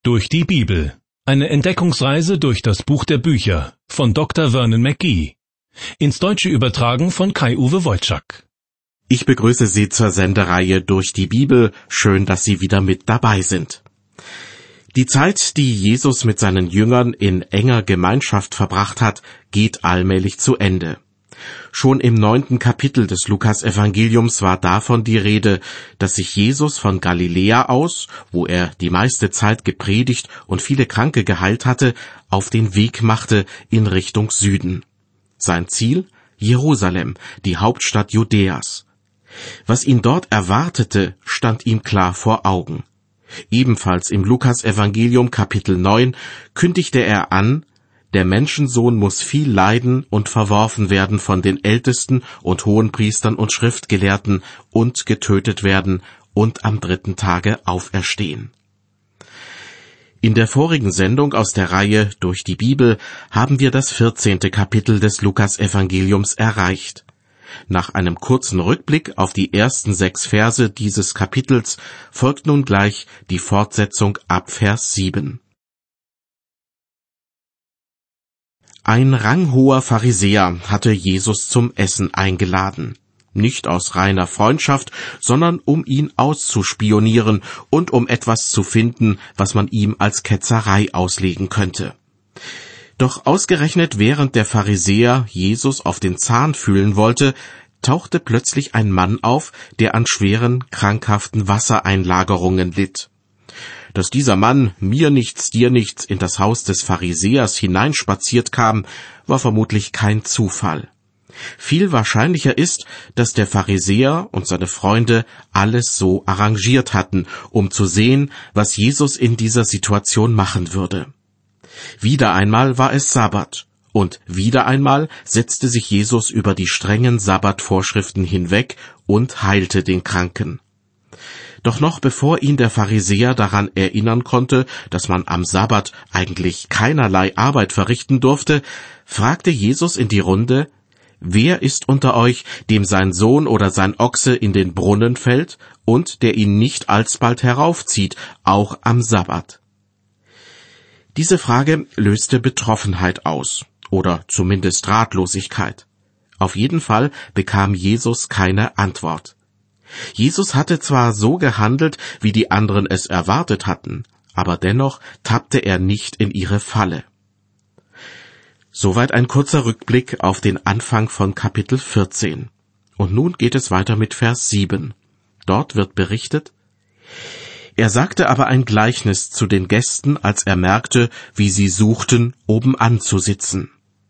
Durch die Bibel. Eine Entdeckungsreise durch das Buch der Bücher von Dr. Vernon McGee. Ins Deutsche übertragen von Kai-Uwe Wojczak. Ich begrüße Sie zur Sendereihe Durch die Bibel. Schön, dass Sie wieder mit dabei sind. Die Zeit, die Jesus mit seinen Jüngern in enger Gemeinschaft verbracht hat, geht allmählich zu Ende. Schon im 9. Kapitel des Lukas-Evangeliums war davon die Rede, dass sich Jesus von Galiläa aus, wo er die meiste Zeit gepredigt und viele Kranke geheilt hatte, auf den Weg machte in Richtung Süden. Sein Ziel? Jerusalem, die Hauptstadt Judäas. Was ihn dort erwartete, stand ihm klar vor Augen. Ebenfalls im Lukas-Evangelium Kapitel 9 kündigte er an, der Menschensohn muss viel leiden und verworfen werden von den Ältesten und Hohenpriestern und Schriftgelehrten und getötet werden und am 3. Tage auferstehen. In der vorigen Sendung aus der Reihe Durch die Bibel haben wir das 14. Kapitel des Lukas-Evangeliums erreicht. Nach einem kurzen Rückblick auf die ersten 6 Verse dieses Kapitels folgt nun gleich die Fortsetzung ab Vers 7. Ein ranghoher Pharisäer hatte Jesus zum Essen eingeladen. Nicht aus reiner Freundschaft, sondern um ihn auszuspionieren und um etwas zu finden, was man ihm als Ketzerei auslegen könnte. Doch ausgerechnet während der Pharisäer Jesus auf den Zahn fühlen wollte, tauchte plötzlich ein Mann auf, der an schweren, krankhaften Wassereinlagerungen litt. Dass dieser Mann mir nichts, dir nichts in das Haus des Pharisäers hineinspaziert kam, war vermutlich kein Zufall. Viel wahrscheinlicher ist, dass der Pharisäer und seine Freunde alles so arrangiert hatten, um zu sehen, was Jesus in dieser Situation machen würde. Wieder einmal war es Sabbat, und wieder einmal setzte sich Jesus über die strengen Sabbatvorschriften hinweg und heilte den Kranken. Doch noch bevor ihn der Pharisäer daran erinnern konnte, dass man am Sabbat eigentlich keinerlei Arbeit verrichten durfte, fragte Jesus in die Runde: Wer ist unter euch, dem sein Sohn oder sein Ochse in den Brunnen fällt und der ihn nicht alsbald heraufzieht, auch am Sabbat? Diese Frage löste Betroffenheit aus, oder zumindest Ratlosigkeit. Auf jeden Fall bekam Jesus keine Antwort. Jesus hatte zwar so gehandelt, wie die anderen es erwartet hatten, aber dennoch tappte er nicht in ihre Falle. Soweit ein kurzer Rückblick auf den Anfang von Kapitel 14. Und nun geht es weiter mit Vers 7. Dort wird berichtet: Er sagte aber ein Gleichnis zu den Gästen, als er merkte, wie sie suchten, obenan zu sitzen.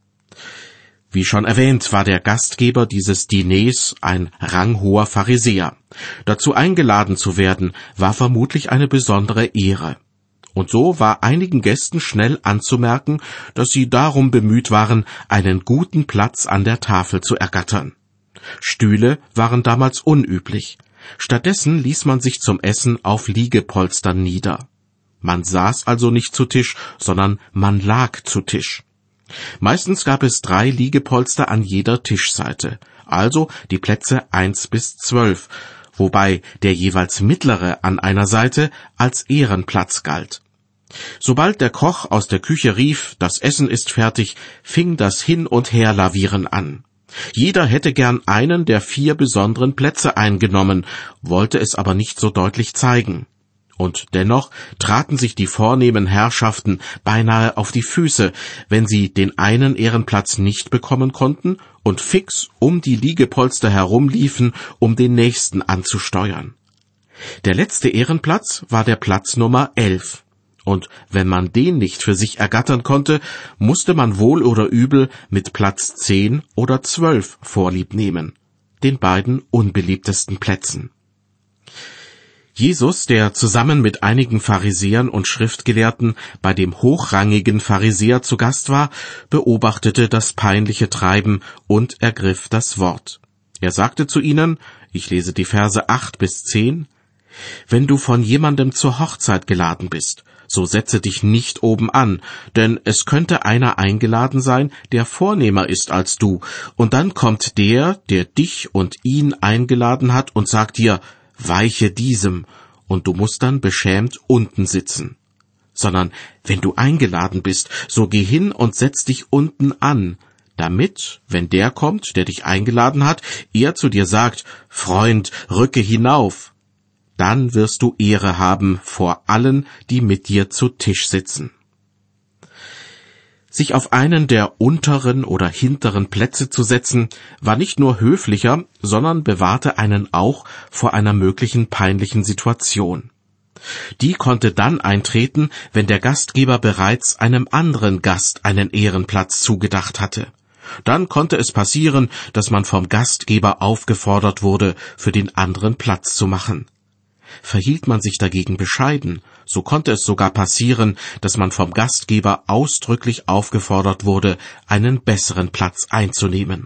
Wie schon erwähnt, war der Gastgeber dieses Diners ein ranghoher Pharisäer. Dazu eingeladen zu werden, war vermutlich eine besondere Ehre. Und so war einigen Gästen schnell anzumerken, dass sie darum bemüht waren, einen guten Platz an der Tafel zu ergattern. Stühle waren damals unüblich. Stattdessen ließ man sich zum Essen auf Liegepolstern nieder. Man saß also nicht zu Tisch, sondern man lag zu Tisch. Meistens gab es 3 Liegepolster an jeder Tischseite, also die Plätze 1 bis 12, wobei der jeweils mittlere an einer Seite als Ehrenplatz galt. Sobald der Koch aus der Küche rief, das Essen ist fertig, fing das Hin- und Herlavieren an. Jeder hätte gern einen der 4 besonderen Plätze eingenommen, wollte es aber nicht so deutlich zeigen. Und dennoch traten sich die vornehmen Herrschaften beinahe auf die Füße, wenn sie den einen Ehrenplatz nicht bekommen konnten und fix um die Liegepolster herumliefen, um den nächsten anzusteuern. Der letzte Ehrenplatz war der Platz Nummer 11. Und wenn man den nicht für sich ergattern konnte, musste man wohl oder übel mit Platz 10 oder 12 Vorlieb nehmen, den beiden unbeliebtesten Plätzen. Jesus, der zusammen mit einigen Pharisäern und Schriftgelehrten bei dem hochrangigen Pharisäer zu Gast war, beobachtete das peinliche Treiben und ergriff das Wort. Er sagte zu ihnen, ich lese die Verse 8 bis 10, Wenn du von jemandem zur Hochzeit geladen bist, so setze dich nicht oben an, denn es könnte einer eingeladen sein, der vornehmer ist als du, und dann kommt der dich und ihn eingeladen hat und sagt dir, weiche diesem, und du musst dann beschämt unten sitzen. sondern wenn du eingeladen bist, so geh hin und setz dich unten an, damit, wenn der kommt, der dich eingeladen hat, er zu dir sagt, Freund, rücke hinauf. Dann wirst du Ehre haben vor allen, die mit dir zu Tisch sitzen. Sich auf einen der unteren oder hinteren Plätze zu setzen, war nicht nur höflicher, sondern bewahrte einen auch vor einer möglichen peinlichen Situation. Die konnte dann eintreten, wenn der Gastgeber bereits einem anderen Gast einen Ehrenplatz zugedacht hatte. Dann konnte es passieren, dass man vom Gastgeber aufgefordert wurde, für den anderen Platz zu machen. Verhielt man sich dagegen bescheiden, so konnte es sogar passieren, dass man vom Gastgeber ausdrücklich aufgefordert wurde, einen besseren Platz einzunehmen.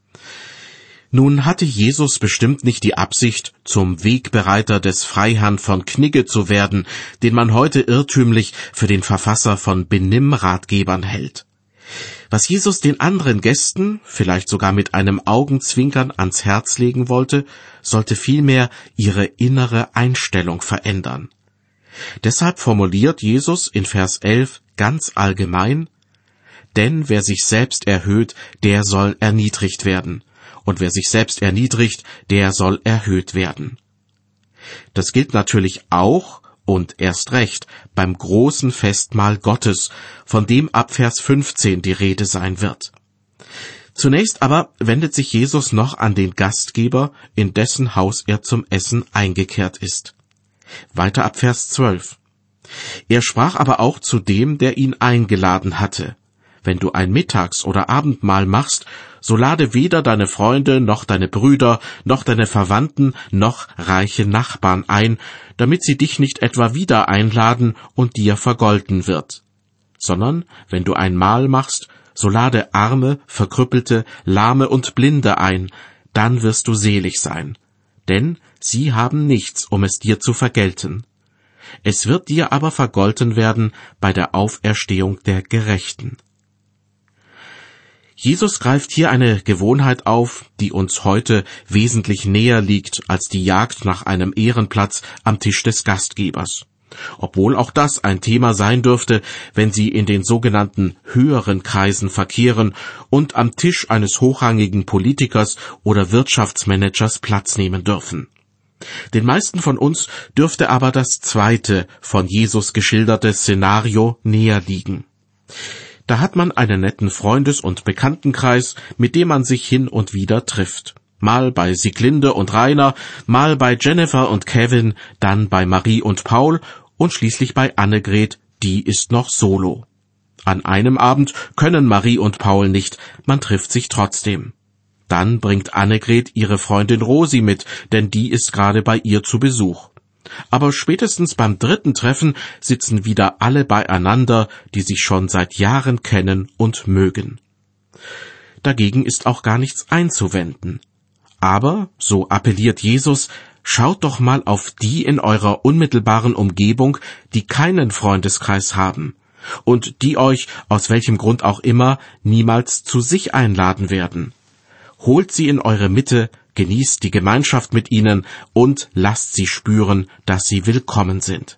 Nun hatte Jesus bestimmt nicht die Absicht, zum Wegbereiter des Freiherrn von Knigge zu werden, den man heute irrtümlich für den Verfasser von Benimmratgebern hält. Was Jesus den anderen Gästen, vielleicht sogar mit einem Augenzwinkern, ans Herz legen wollte, sollte vielmehr ihre innere Einstellung verändern. Deshalb formuliert Jesus in Vers 11 ganz allgemein, denn wer sich selbst erhöht, der soll erniedrigt werden, und wer sich selbst erniedrigt, der soll erhöht werden. Das gilt natürlich auch und erst recht beim großen Festmahl Gottes, von dem ab Vers 15 die Rede sein wird. Zunächst aber wendet sich Jesus noch an den Gastgeber, in dessen Haus er zum Essen eingekehrt ist. Weiter ab Vers 12. Er sprach aber auch zu dem, der ihn eingeladen hatte. Wenn du ein Mittags- oder Abendmahl machst, so lade weder deine Freunde, noch deine Brüder, noch deine Verwandten, noch reiche Nachbarn ein, damit sie dich nicht etwa wieder einladen und dir vergolten wird. Sondern, wenn du ein Mahl machst, so lade Arme, Verkrüppelte, Lahme und Blinde ein, dann wirst du selig sein. Denn sie haben nichts, um es dir zu vergelten. Es wird dir aber vergolten werden bei der Auferstehung der Gerechten. Jesus greift hier eine Gewohnheit auf, die uns heute wesentlich näher liegt als die Jagd nach einem Ehrenplatz am Tisch des Gastgebers. Obwohl auch das ein Thema sein dürfte, wenn Sie in den sogenannten höheren Kreisen verkehren und am Tisch eines hochrangigen Politikers oder Wirtschaftsmanagers Platz nehmen dürfen. Den meisten von uns dürfte aber das zweite von Jesus geschilderte Szenario näher liegen. Da hat man einen netten Freundes- und Bekanntenkreis, mit dem man sich hin und wieder trifft. Mal bei Sieglinde und Rainer, mal bei Jennifer und Kevin, dann bei Marie und Paul und schließlich bei Annegret, die ist noch solo. An einem Abend können Marie und Paul nicht, man trifft sich trotzdem. Dann bringt Annegret ihre Freundin Rosi mit, denn die ist gerade bei ihr zu Besuch. Aber spätestens beim dritten Treffen sitzen wieder alle beieinander, die sich schon seit Jahren kennen und mögen. Dagegen ist auch gar nichts einzuwenden. Aber, so appelliert Jesus, schaut doch mal auf die in eurer unmittelbaren Umgebung, die keinen Freundeskreis haben und die euch, aus welchem Grund auch immer, niemals zu sich einladen werden. Holt sie in eure Mitte, genießt die Gemeinschaft mit ihnen und lasst sie spüren, dass sie willkommen sind.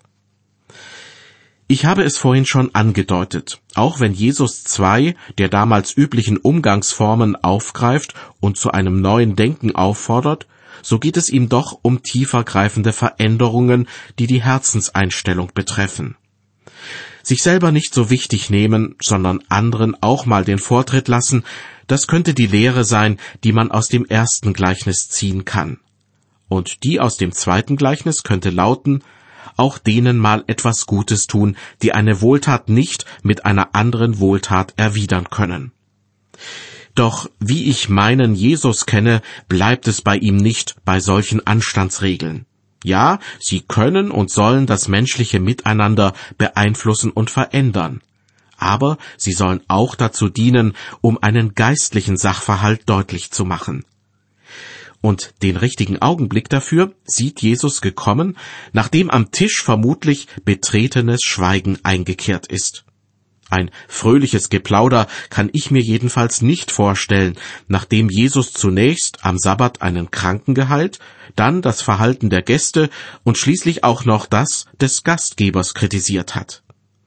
Ich habe es vorhin schon angedeutet, auch wenn Jesus 2 der damals üblichen Umgangsformen aufgreift und zu einem neuen Denken auffordert, so geht es ihm doch um tiefergreifende Veränderungen, die die Herzenseinstellung betreffen. Sich selber nicht so wichtig nehmen, sondern anderen auch mal den Vortritt lassen, das könnte die Lehre sein, die man aus dem ersten Gleichnis ziehen kann. Und die aus dem zweiten Gleichnis könnte lauten, auch denen mal etwas Gutes tun, die eine Wohltat nicht mit einer anderen Wohltat erwidern können. Doch wie ich meinen Jesus kenne, bleibt es bei ihm nicht bei solchen Anstandsregeln. Ja, sie können und sollen das menschliche Miteinander beeinflussen und verändern. Aber sie sollen auch dazu dienen, um einen geistlichen Sachverhalt deutlich zu machen. Und den richtigen Augenblick dafür sieht Jesus gekommen, nachdem am Tisch vermutlich betretenes Schweigen eingekehrt ist. Ein fröhliches Geplauder kann ich mir jedenfalls nicht vorstellen, nachdem Jesus zunächst am Sabbat einen Kranken geheilt, dann das Verhalten der Gäste und schließlich auch noch das des Gastgebers kritisiert hat.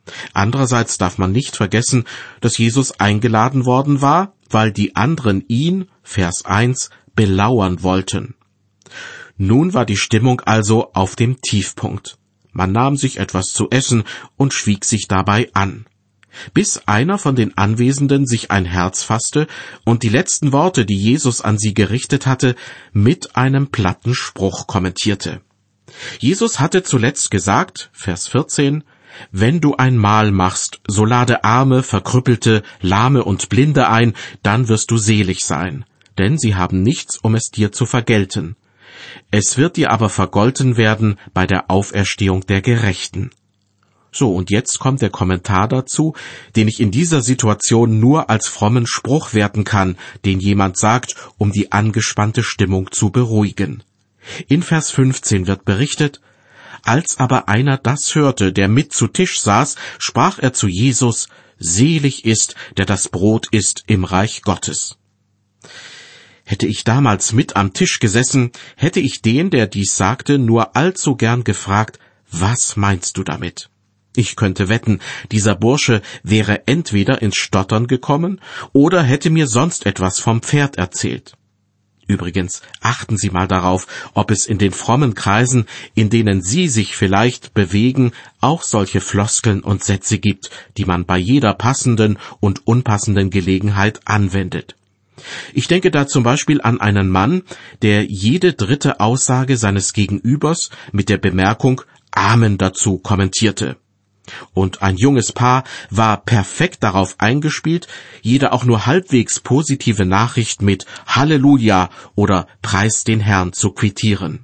Andererseits darf man nicht vergessen, dass Jesus eingeladen worden war, weil die anderen ihn, Vers 1, belauern wollten. Nun war die Stimmung also auf dem Tiefpunkt. Man nahm sich etwas zu essen und schwieg sich dabei an, bis einer von den Anwesenden sich ein Herz fasste und die letzten Worte, die Jesus an sie gerichtet hatte, mit einem platten Spruch kommentierte. Jesus hatte zuletzt gesagt, Vers 14, »Wenn du ein Mahl machst, so lade Arme, Verkrüppelte, Lahme und Blinde ein, dann wirst du selig sein, denn sie haben nichts, um es dir zu vergelten. Es wird dir aber vergolten werden bei der Auferstehung der Gerechten.« So, und jetzt kommt der Kommentar dazu, den ich in dieser Situation nur als frommen Spruch werten kann, den jemand sagt, um die angespannte Stimmung zu beruhigen. In Vers 15 wird berichtet, »Als aber einer das hörte, der mit zu Tisch saß, sprach er zu Jesus, »Selig ist, der das Brot isst im Reich Gottes.« Hätte ich damals mit am Tisch gesessen, hätte ich den, der dies sagte, nur allzu gern gefragt, »Was meinst du damit?« Ich könnte wetten, dieser Bursche wäre entweder ins Stottern gekommen oder hätte mir sonst etwas vom Pferd erzählt. Übrigens, achten Sie mal darauf, ob es in den frommen Kreisen, in denen Sie sich vielleicht bewegen, auch solche Floskeln und Sätze gibt, die man bei jeder passenden und unpassenden Gelegenheit anwendet. Ich denke da zum Beispiel an einen Mann, der jede dritte Aussage seines Gegenübers mit der Bemerkung Amen dazu kommentierte. Und ein junges Paar war perfekt darauf eingespielt, jede auch nur halbwegs positive Nachricht mit Halleluja oder Preis den Herrn zu quittieren.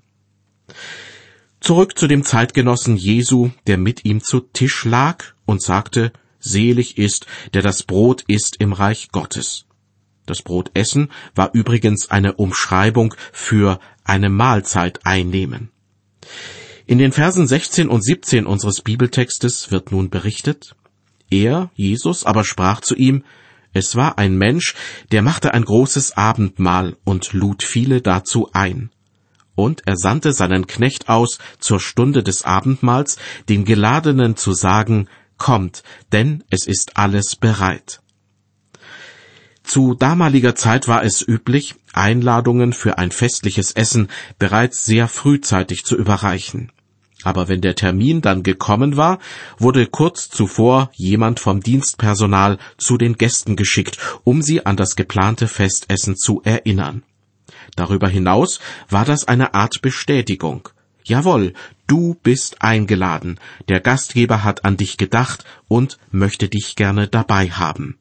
Zurück zu dem Zeitgenossen Jesu, der mit ihm zu Tisch lag und sagte, »Selig ist, der das Brot isst im Reich Gottes.« Das Brotessen war übrigens eine Umschreibung für eine Mahlzeit einnehmen. In den Versen 16 und 17 unseres Bibeltextes wird nun berichtet, er, Jesus, aber sprach zu ihm, es war ein Mensch, der machte ein großes Abendmahl und lud viele dazu ein. Und er sandte seinen Knecht aus zur Stunde des Abendmahls, den Geladenen zu sagen, kommt, denn es ist alles bereit. Zu damaliger Zeit war es üblich, Einladungen für ein festliches Essen bereits sehr frühzeitig zu überreichen. Aber wenn der Termin dann gekommen war, wurde kurz zuvor jemand vom Dienstpersonal zu den Gästen geschickt, um sie an das geplante Festessen zu erinnern. Darüber hinaus war das eine Art Bestätigung. Jawohl, du bist eingeladen, der Gastgeber hat an dich gedacht und möchte dich gerne dabei haben.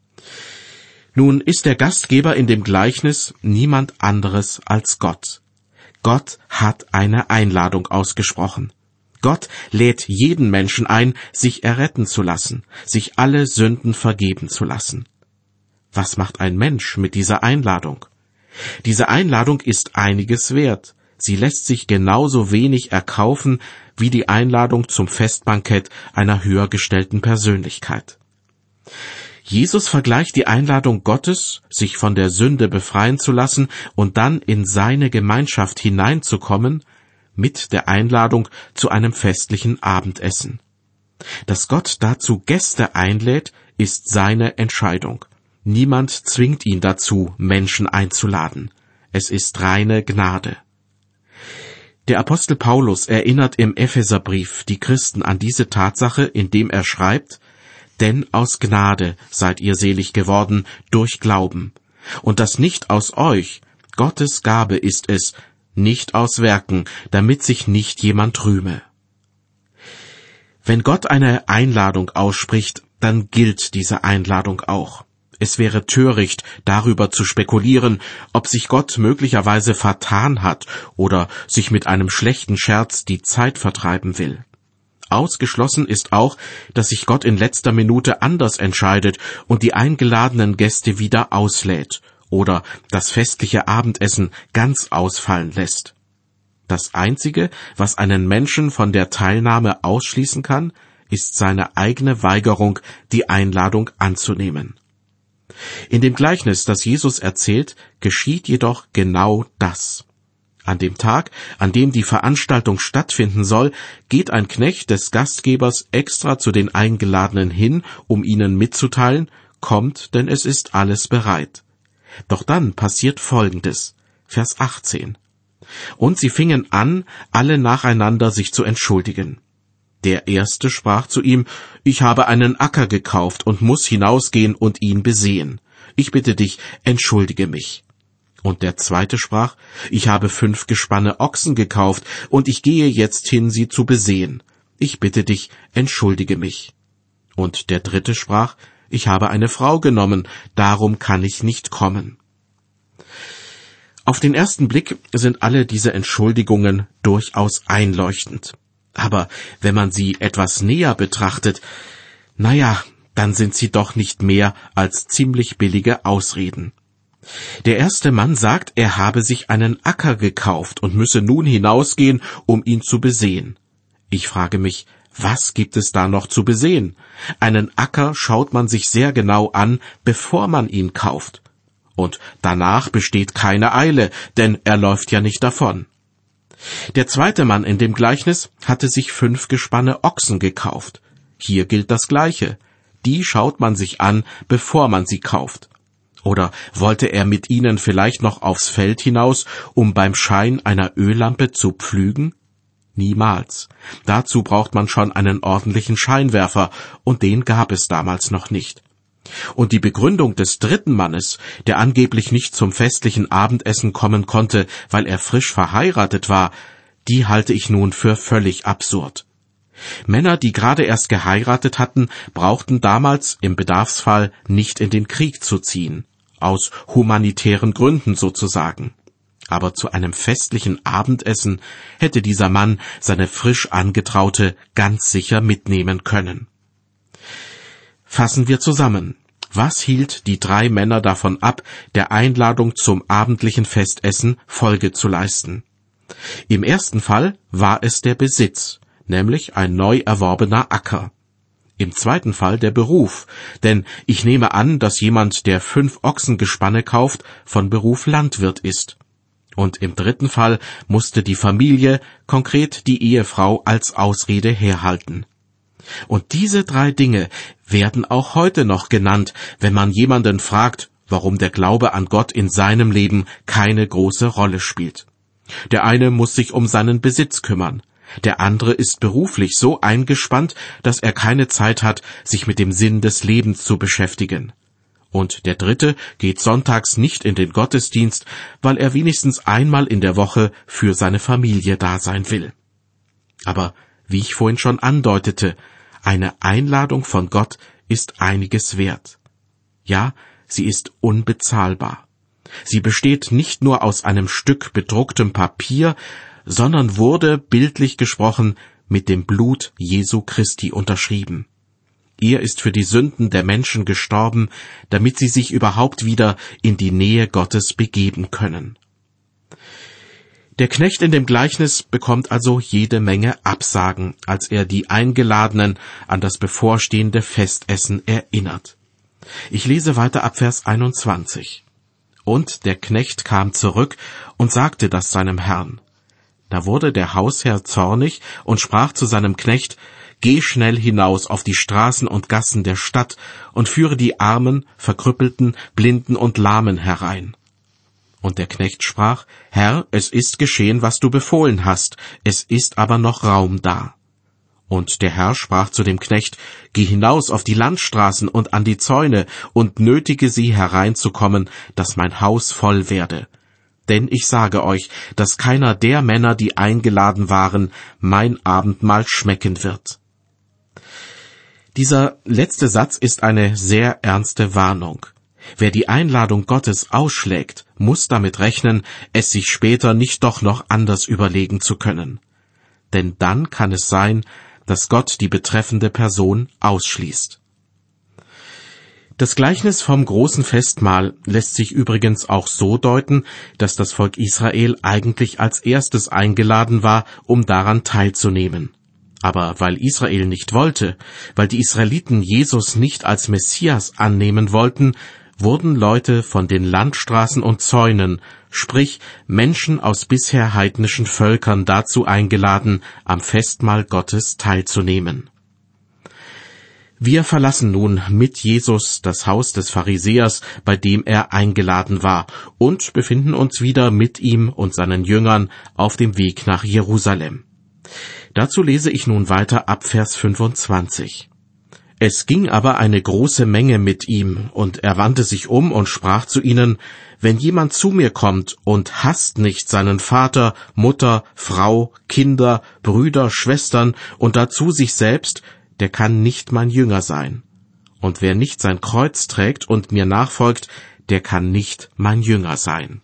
Nun ist der Gastgeber in dem Gleichnis niemand anderes als Gott. Gott hat eine Einladung ausgesprochen. Gott lädt jeden Menschen ein, sich erretten zu lassen, sich alle Sünden vergeben zu lassen. Was macht ein Mensch mit dieser Einladung? Diese Einladung ist einiges wert. Sie lässt sich genauso wenig erkaufen wie die Einladung zum Festbankett einer höher gestellten Persönlichkeit. Jesus vergleicht die Einladung Gottes, sich von der Sünde befreien zu lassen und dann in seine Gemeinschaft hineinzukommen, mit der Einladung zu einem festlichen Abendessen. Dass Gott dazu Gäste einlädt, ist seine Entscheidung. Niemand zwingt ihn dazu, Menschen einzuladen. Es ist reine Gnade. Der Apostel Paulus erinnert im Epheserbrief die Christen an diese Tatsache, indem er schreibt, denn aus Gnade seid ihr selig geworden durch Glauben. Und das nicht aus euch, Gottes Gabe ist es, nicht aus Werken, damit sich nicht jemand rühme. Wenn Gott eine Einladung ausspricht, dann gilt diese Einladung auch. Es wäre töricht, darüber zu spekulieren, ob sich Gott möglicherweise vertan hat oder sich mit einem schlechten Scherz die Zeit vertreiben will. Ausgeschlossen ist auch, dass sich Gott in letzter Minute anders entscheidet und die eingeladenen Gäste wieder auslädt oder das festliche Abendessen ganz ausfallen lässt. Das Einzige, was einen Menschen von der Teilnahme ausschließen kann, ist seine eigene Weigerung, die Einladung anzunehmen. In dem Gleichnis, das Jesus erzählt, geschieht jedoch genau das. An dem Tag, an dem die Veranstaltung stattfinden soll, geht ein Knecht des Gastgebers extra zu den Eingeladenen hin, um ihnen mitzuteilen: Kommt, denn es ist alles bereit. Doch dann passiert Folgendes, Vers 18. Und sie fingen an, alle nacheinander sich zu entschuldigen. Der Erste sprach zu ihm: Ich habe einen Acker gekauft und muss hinausgehen und ihn besehen. Ich bitte dich, entschuldige mich. Und der Zweite sprach: Ich habe 5 Gespanne Ochsen gekauft, und ich gehe jetzt hin, sie zu besehen. Ich bitte dich, entschuldige mich. Und der Dritte sprach: Ich habe eine Frau genommen, darum kann ich nicht kommen. Auf den ersten Blick sind alle diese Entschuldigungen durchaus einleuchtend. Aber wenn man sie etwas näher betrachtet, dann sind sie doch nicht mehr als ziemlich billige Ausreden. Der erste Mann sagt, er habe sich einen Acker gekauft und müsse nun hinausgehen, um ihn zu besehen. Ich frage mich, was gibt es da noch zu besehen? Einen Acker schaut man sich sehr genau an, bevor man ihn kauft. Und danach besteht keine Eile, denn er läuft ja nicht davon. Der zweite Mann in dem Gleichnis hatte sich 5 Gespanne Ochsen gekauft. Hier gilt das Gleiche. Die schaut man sich an, bevor man sie kauft. Oder wollte er mit ihnen vielleicht noch aufs Feld hinaus, um beim Schein einer Öllampe zu pflügen? Niemals. Dazu braucht man schon einen ordentlichen Scheinwerfer, und den gab es damals noch nicht. Und die Begründung des dritten Mannes, der angeblich nicht zum festlichen Abendessen kommen konnte, weil er frisch verheiratet war, die halte ich nun für völlig absurd. Männer, die gerade erst geheiratet hatten, brauchten damals im Bedarfsfall nicht in den Krieg zu ziehen, aus humanitären Gründen sozusagen. Aber zu einem festlichen Abendessen hätte dieser Mann seine frisch Angetraute ganz sicher mitnehmen können. Fassen wir zusammen. Was hielt die 3 Männer davon ab, der Einladung zum abendlichen Festessen Folge zu leisten? Im ersten Fall war es der Besitz, nämlich ein neu erworbener Acker. Im zweiten Fall der Beruf, denn ich nehme an, dass jemand, der 5 Ochsengespanne kauft, von Beruf Landwirt ist. Und im dritten Fall musste die Familie, konkret die Ehefrau, als Ausrede herhalten. Und diese 3 Dinge werden auch heute noch genannt, wenn man jemanden fragt, warum der Glaube an Gott in seinem Leben keine große Rolle spielt. Der eine muss sich um seinen Besitz kümmern. Der andere ist beruflich so eingespannt, dass er keine Zeit hat, sich mit dem Sinn des Lebens zu beschäftigen. Und der Dritte geht sonntags nicht in den Gottesdienst, weil er wenigstens einmal in der Woche für seine Familie da sein will. Aber wie ich vorhin schon andeutete, eine Einladung von Gott ist einiges wert. Ja, sie ist unbezahlbar. Sie besteht nicht nur aus einem Stück bedrucktem Papier, sondern wurde, bildlich gesprochen, mit dem Blut Jesu Christi unterschrieben. Er ist für die Sünden der Menschen gestorben, damit sie sich überhaupt wieder in die Nähe Gottes begeben können. Der Knecht in dem Gleichnis bekommt also jede Menge Absagen, als er die Eingeladenen an das bevorstehende Festessen erinnert. Ich lese weiter ab Vers 21. Und der Knecht kam zurück und sagte das seinem Herrn. Da wurde der Hausherr zornig und sprach zu seinem Knecht: Geh schnell hinaus auf die Straßen und Gassen der Stadt und führe die Armen, Verkrüppelten, Blinden und Lahmen herein. Und der Knecht sprach: Herr, es ist geschehen, was du befohlen hast, es ist aber noch Raum da. Und der Herr sprach zu dem Knecht: Geh hinaus auf die Landstraßen und an die Zäune und nötige sie hereinzukommen, dass mein Haus voll werde. Denn ich sage euch, dass keiner der Männer, die eingeladen waren, mein Abendmahl schmecken wird. Dieser letzte Satz ist eine sehr ernste Warnung. Wer die Einladung Gottes ausschlägt, muss damit rechnen, es sich später nicht doch noch anders überlegen zu können. Denn dann kann es sein, dass Gott die betreffende Person ausschließt. Das Gleichnis vom großen Festmahl lässt sich übrigens auch so deuten, dass das Volk Israel eigentlich als erstes eingeladen war, um daran teilzunehmen. Aber weil Israel nicht wollte, weil die Israeliten Jesus nicht als Messias annehmen wollten, wurden Leute von den Landstraßen und Zäunen, sprich Menschen aus bisher heidnischen Völkern, dazu eingeladen, am Festmahl Gottes teilzunehmen. Wir verlassen nun mit Jesus das Haus des Pharisäers, bei dem er eingeladen war, und befinden uns wieder mit ihm und seinen Jüngern auf dem Weg nach Jerusalem. Dazu lese ich nun weiter ab Vers 25. Es ging aber eine große Menge mit ihm, und er wandte sich um und sprach zu ihnen: Wenn jemand zu mir kommt und hasst nicht seinen Vater, Mutter, Frau, Kinder, Brüder, Schwestern und dazu sich selbst, der kann nicht mein Jünger sein. Und wer nicht sein Kreuz trägt und mir nachfolgt, der kann nicht mein Jünger sein.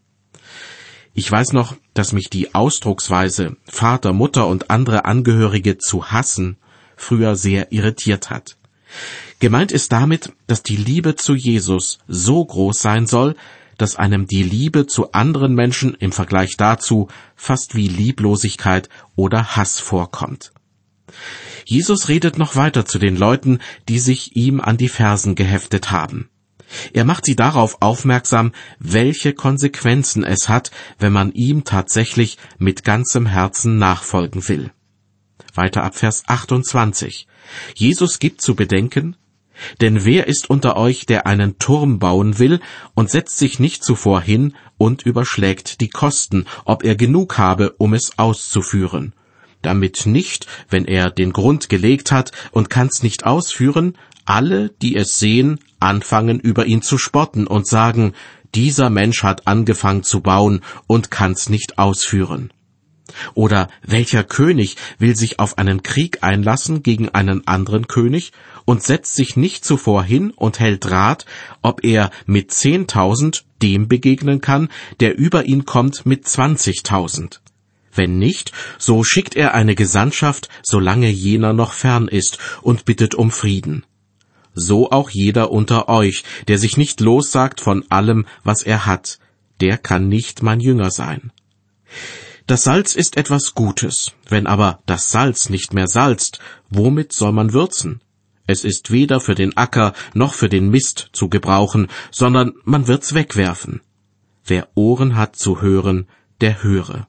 Ich weiß noch, dass mich die Ausdrucksweise Vater, Mutter und andere Angehörige zu hassen früher sehr irritiert hat. Gemeint ist damit, dass die Liebe zu Jesus so groß sein soll, dass einem die Liebe zu anderen Menschen im Vergleich dazu fast wie Lieblosigkeit oder Hass vorkommt. Jesus redet noch weiter zu den Leuten, die sich ihm an die Fersen geheftet haben. Er macht sie darauf aufmerksam, welche Konsequenzen es hat, wenn man ihm tatsächlich mit ganzem Herzen nachfolgen will. Weiter ab Vers 28. Jesus gibt zu bedenken: Denn wer ist unter euch, der einen Turm bauen will und setzt sich nicht zuvor hin und überschlägt die Kosten, ob er genug habe, um es auszuführen, damit nicht, wenn er den Grund gelegt hat und kann's nicht ausführen, alle, die es sehen, anfangen über ihn zu spotten und sagen: Dieser Mensch hat angefangen zu bauen und kann's nicht ausführen. Oder welcher König will sich auf einen Krieg einlassen gegen einen anderen König und setzt sich nicht zuvor hin und hält Rat, ob er mit 10.000 dem begegnen kann, der über ihn kommt mit 20.000. Wenn nicht, so schickt er eine Gesandtschaft, solange jener noch fern ist, und bittet um Frieden. So auch jeder unter euch, der sich nicht lossagt von allem, was er hat, der kann nicht mein Jünger sein. Das Salz ist etwas Gutes, wenn aber das Salz nicht mehr salzt, womit soll man würzen? Es ist weder für den Acker noch für den Mist zu gebrauchen, sondern man wird's wegwerfen. Wer Ohren hat zu hören, der höre.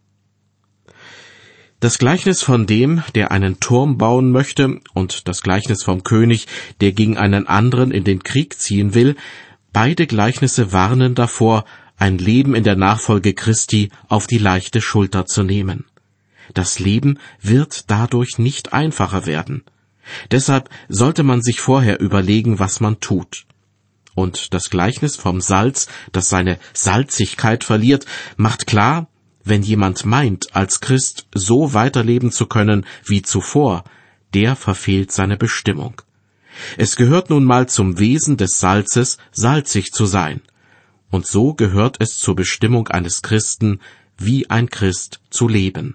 Das Gleichnis von dem, der einen Turm bauen möchte, und das Gleichnis vom König, der gegen einen anderen in den Krieg ziehen will, beide Gleichnisse warnen davor, ein Leben in der Nachfolge Christi auf die leichte Schulter zu nehmen. Das Leben wird dadurch nicht einfacher werden. Deshalb sollte man sich vorher überlegen, was man tut. Und das Gleichnis vom Salz, das seine Salzigkeit verliert, macht klar: Wenn jemand meint, als Christ so weiterleben zu können wie zuvor, der verfehlt seine Bestimmung. Es gehört nun mal zum Wesen des Salzes, salzig zu sein. Und so gehört es zur Bestimmung eines Christen, wie ein Christ zu leben.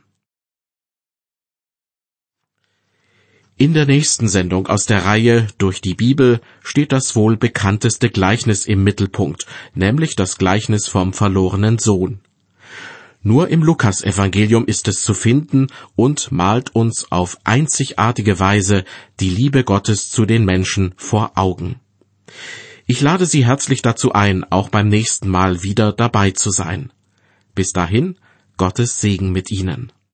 In der nächsten Sendung aus der Reihe Durch die Bibel steht das wohl bekannteste Gleichnis im Mittelpunkt, nämlich das Gleichnis vom verlorenen Sohn. Nur im Lukasevangelium ist es zu finden und malt uns auf einzigartige Weise die Liebe Gottes zu den Menschen vor Augen. Ich lade Sie herzlich dazu ein, auch beim nächsten Mal wieder dabei zu sein. Bis dahin, Gottes Segen mit Ihnen.